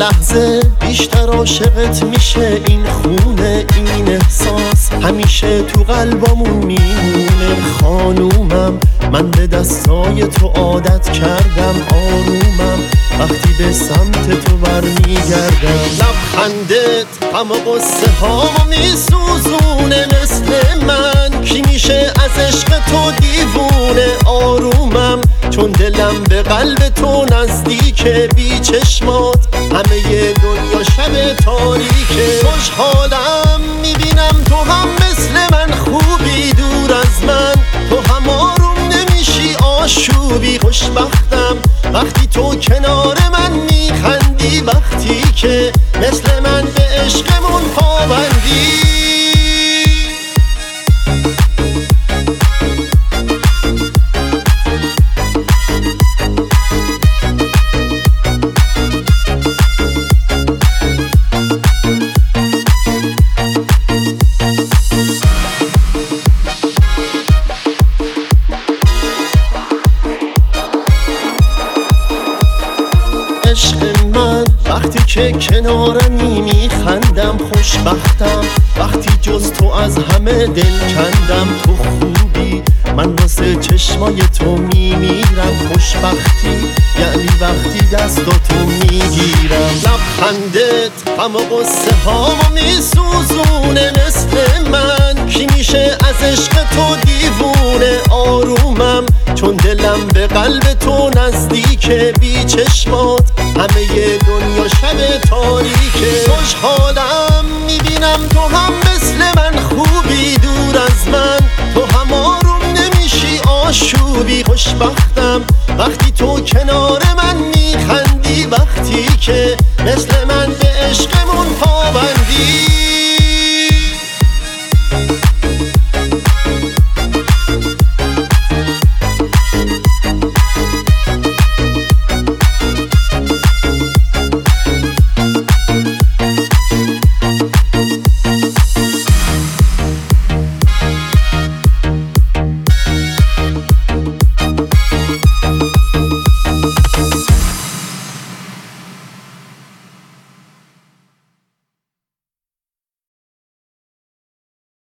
لحظه بیشتر عاشقت میشه این خونه، این احساس همیشه تو قلبمون میمونه. خانومم من به دستای تو عادت کردم، آرومم وقتی به سمت تو برمیگردم. لبخندت غم و قصه هامو میسوزونه، مثل من کی میشه از عشق تو دیوونه. آرومم چون دلم به قلب تو نزدیکه، بی چشمات همه دنیا شب تاریکه. خوشحالم میبینم تو هم مثل من خوبی، دور از من تو هم آروم نمیشی آشوبی. خوشبختم وقتی تو کنار من میخندی، وقتی که مثل من به عشقمون پابندی. عشق من وقتی که کنارمی میخندم، خوشبختم وقتی جز تو از همه دل کندم. تو خوبی من واسه چشمای تو میمیرم، خوشبختی یعنی وقتی دستاتو میگیرم. لبخندت غم و قصه هامو میسوزونه، مثل من کی میشه از عشق تو دیوونه. آرومم چون دلم به قلب تو نزدیکه، بی چشمات همه دنیا شب تاریکه. خوشحالم میبینم تو هم مثل من خوبی، دور از من تو هم آروم نمیشی آشوبی. خوشبختم وقتی تو کنار